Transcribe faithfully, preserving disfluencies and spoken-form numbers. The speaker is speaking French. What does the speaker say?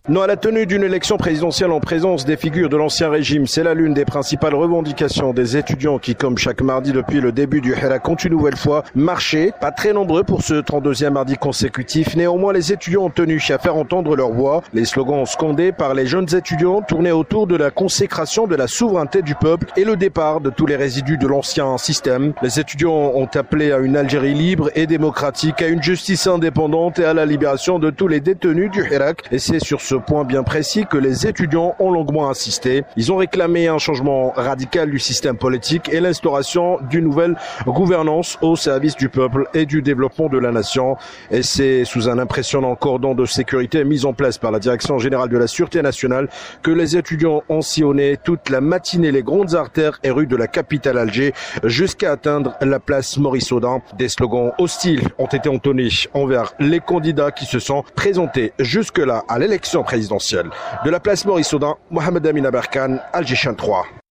Non à la tenue d'une élection présidentielle en présence des figures de l'ancien régime, c'est là l'une des principales revendications des étudiants qui, comme chaque mardi depuis le début du Hirak, ont une nouvelle fois marché. Pas très nombreux pour ce trente-deuxième mardi consécutif. Néanmoins, les étudiants ont tenu à faire entendre leur voix. Les slogans scandés par les jeunes étudiants tournaient autour de la consécration de la souveraineté du peuple et le départ de tous les résidus de l'ancien système. Les étudiants ont appelé à une Algérie libre et démocratique, à une justice indépendante et à la libération de tous les détenus du Hirak. Et c'est sur ce point bien précis que les étudiants ont longuement insisté. Ils ont réclamé un changement radical du système politique et l'instauration d'une nouvelle gouvernance au service du peuple et du développement de la nation. Et c'est sous un impressionnant cordon de sécurité mis en place par la Direction générale de la Sûreté nationale que les étudiants ont sillonné toute la matinée les grandes artères et rues de la capitale Alger jusqu'à atteindre la place Maurice Audin. Des slogans hostiles ont été entonnés envers les candidats qui se sont présentés jusque-là à l'élection présidentielle. De la place Maurice Audin, Mohamed Amin Aberkan, Alger Chaîne trois.